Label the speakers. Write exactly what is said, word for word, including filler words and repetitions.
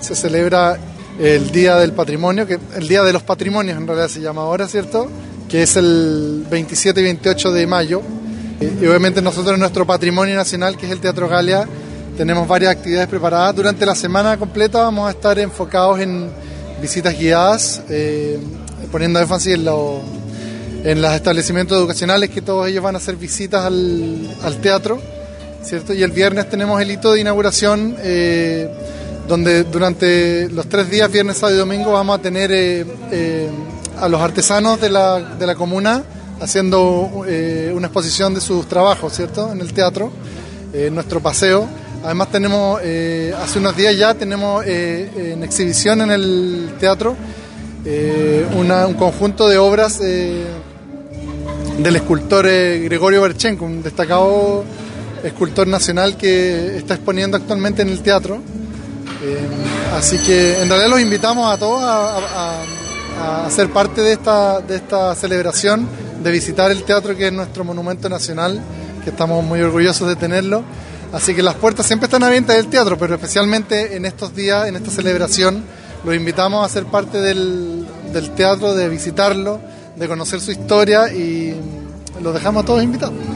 Speaker 1: se celebra el Día del Patrimonio, que el Día de los Patrimonios en realidad se llama ahora, ¿cierto? Que es el veintisiete y veintiocho de mayo. Y obviamente nosotros en nuestro patrimonio nacional, que es el Teatro Galia, tenemos varias actividades preparadas. Durante la semana completa vamos a estar enfocados en visitas guiadas, eh, poniendo énfasis en, lo, en los establecimientos educacionales, que todos ellos van a hacer visitas al, al teatro, ¿cierto? Y el viernes tenemos el hito de inauguración, eh, donde durante los tres días, viernes, sábado y domingo, vamos a tener eh, eh, a los artesanos de la, de la comuna haciendo eh, una exposición de sus trabajos, ¿cierto? En el teatro, eh, en nuestro paseo. Además tenemos, eh, hace unos días ya tenemos eh, en exhibición en el teatro eh, una, un conjunto de obras eh, del escultor eh, Gregorio Berchenko, un destacado escultor nacional que está exponiendo actualmente en el teatro. Eh, así que en realidad los invitamos a todos a, a, a ser parte de esta, de esta celebración, de visitar el teatro, que es nuestro monumento nacional, que estamos muy orgullosos de tenerlo. Así que las puertas siempre están abiertas del teatro, pero especialmente en estos días, en esta celebración, los invitamos a ser parte del, del teatro, de visitarlo, de conocer su historia, y los dejamos a todos invitados.